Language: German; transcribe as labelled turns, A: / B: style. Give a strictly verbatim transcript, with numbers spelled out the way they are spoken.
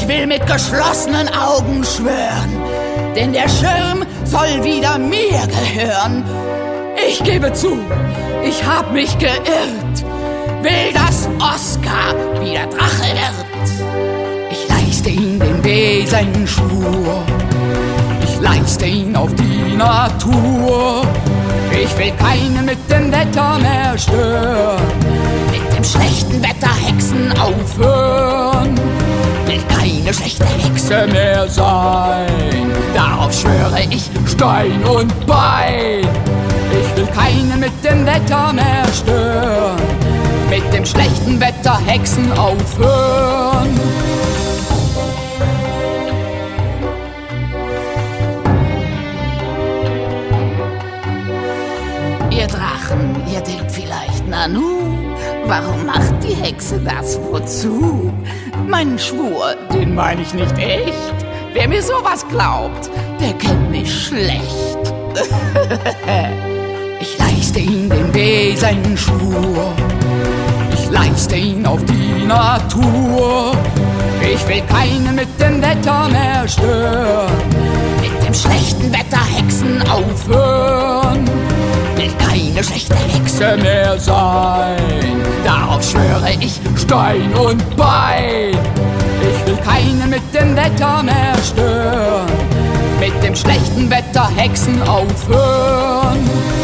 A: will mit geschlossenen Augen schwören, denn der Schirm soll wieder mir gehören. Ich gebe zu, ich hab mich geirrt, will, dass Oskar wieder Drache wird. Ich leiste ihm den Besenschwur, ich leiste ihn auf die Natur. Ich will keinen mit dem Wetter mehr stören, mit dem schlechten Wetter Hexen aufhören. Will keine schlechte Hexe mehr sein, darauf schwöre ich Stein und Bein. Ich will keinen mit dem Wetter mehr stören, mit dem schlechten Wetter Hexen aufhören. Ihr Drachen, ihr denkt vielleicht, Nanu, warum macht die Hexe das, wozu? Meinen Schwur, den meine ich nicht echt. Wer mir sowas glaubt, der kennt mich schlecht. Ich leiste ihm den Besenschwur, ich leiste ihn auf die Natur. Ich will keinen mit dem Wetter mehr stören, mit dem schlechten Wetter Hexen aufhören. Will keine schlechte Hexe mehr sein, darauf schwöre ich Stein und Bein. Ich will keinen mit dem Wetter mehr stören, mit dem schlechten Wetter Hexen aufhören.